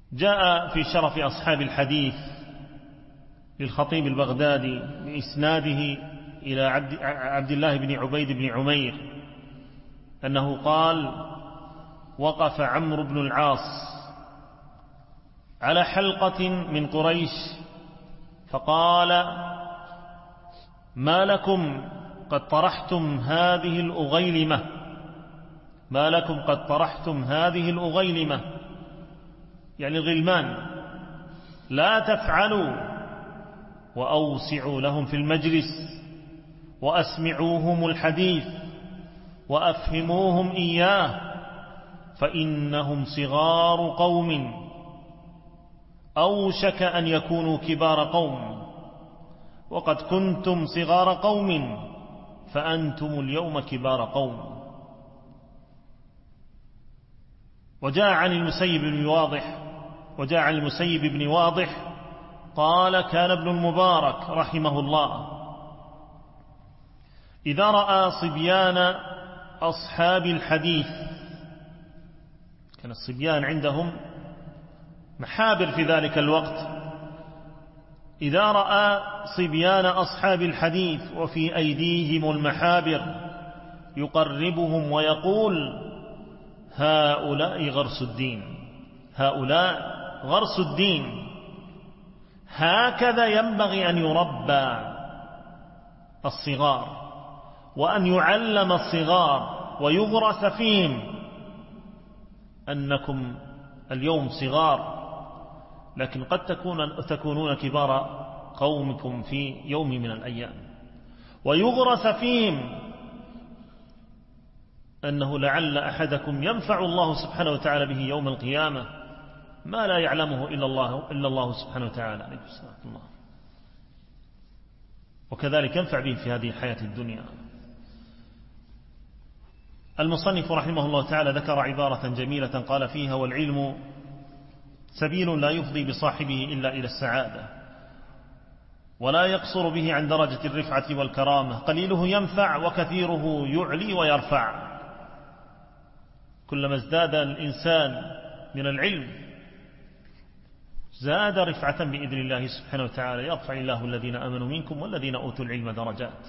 جاء في شرف أصحاب الحديث للخطيب البغدادي بإسناده إلى عبد الله بن عبيد بن عمير أنه قال: وقف عمرو بن العاص على حلقة من قريش فقال: ما لكم قد طرحتم هذه الأغيلمة، ما لكم قد طرحتم هذه الأغيلمة، يعني الغلمان، لا تفعلوا وأوسعوا لهم في المجلس وأسمعوهم الحديث وأفهموهم إياه، فإنهم صغار قوم أوشك أن يكونوا كبار قوم، وقد كنتم صغار قوم فأنتم اليوم كبار قوم. وجاء عن المسيب بن واضح قال: كان ابن المبارك رحمه الله إذا رأى صبيان أصحاب الحديث، كان الصبيان عندهم محابر في ذلك الوقت، إذا رأى صبيان أصحاب الحديث وفي أيديهم المحابر يقربهم ويقول: هؤلاء غرس الدين، هؤلاء غرس الدين، هكذا ينبغي أن يربى الصغار وأن يعلم الصغار ويغرس فيهم أنكم اليوم صغار، لكن قد تكونون كبار قومكم في يوم من الأيام، ويغرس فيهم أنه لعل أحدكم ينفع الله سبحانه وتعالى به يوم القيامة ما لا يعلمه إلا الله سبحانه وتعالى. عليه الصلاة والسلام. وكذلك ينفع به في هذه الحياة الدنيا. المصنف رحمه الله تعالى ذكر عبارة جميلة قال فيها: والعلم سبيل لا يفضي بصاحبه إلا إلى السعادة، ولا يقصر به عن درجة الرفعة والكرامة، قليله ينفع وكثيره يعلي ويرفع. كلما ازداد الإنسان من العلم زاد رفعة بإذن الله سبحانه وتعالى، يرفع الله الذين آمنوا منكم والذين أوتوا العلم درجات.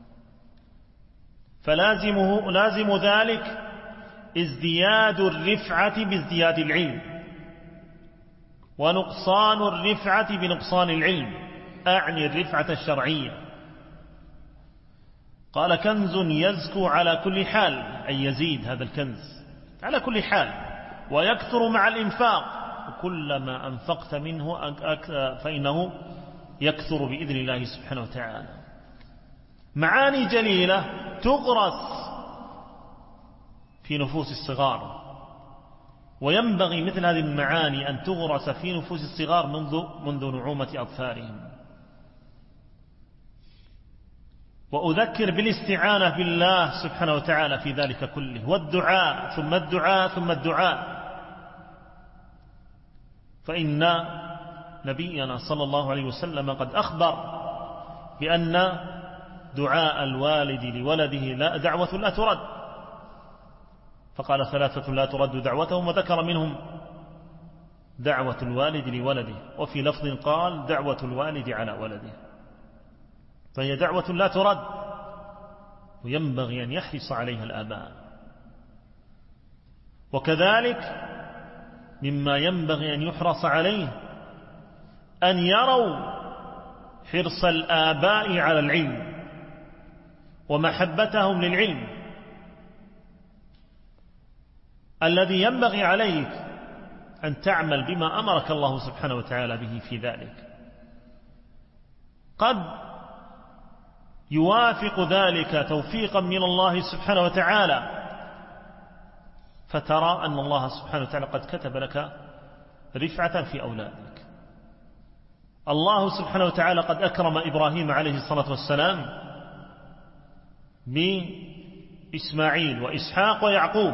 فلازم ذلك ازدياد الرفعة بازدياد العلم، ونقصان الرفعة بنقصان العلم، أعني الرفعة الشرعية. قال: كنز يزكو على كل حال، أي يزيد هذا الكنز على كل حال، ويكثر مع الإنفاق، وكلما أنفقت منه فإنه يكثر بإذن الله سبحانه وتعالى. معاني جليلة تغرس في نفوس الصغار، وينبغي مثل هذه المعاني أن تغرس في نفوس الصغار منذ نعومة أظفارهم. وأذكر بالاستعانة بالله سبحانه وتعالى في ذلك كله، والدعاء ثم الدعاء ثم الدعاء، فإن نبينا صلى الله عليه وسلم قد أخبر بأن دعاء الوالد لولده لا دعوة لا ترد، فقال: ثلاثة لا ترد دعوتهم، وذكر منهم دعوة الوالد لولده، وفي لفظ قال: دعوة الوالد على ولده، فهي دعوة لا ترد، وينبغي أن يحرص عليها الآباء. وكذلك مما ينبغي أن يحرص عليه أن يروا حرص الآباء على العلم ومحبتهم للعلم، الذي ينبغي عليك أن تعمل بما أمرك الله سبحانه وتعالى به في ذلك. قد يوافق ذلك توفيقا من الله سبحانه وتعالى، فترى أن الله سبحانه وتعالى قد كتب لك رفعة في أولادك. الله سبحانه وتعالى قد أكرم إبراهيم عليه الصلاة والسلام بإسماعيل وإسحاق ويعقوب،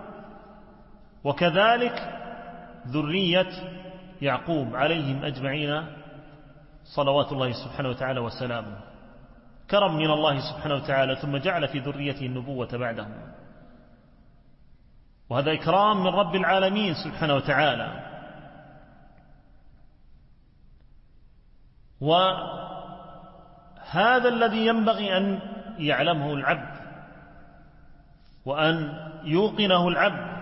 وكذلك ذرية يعقوب عليهم أجمعين صلوات الله سبحانه وتعالى وسلامه. كرم من الله سبحانه وتعالى، ثم جعل في ذريته النبوة بعدهم، وهذا إكرام من رب العالمين سبحانه وتعالى. وهذا الذي ينبغي أن يعلمه العبد وأن يوقنه العبد،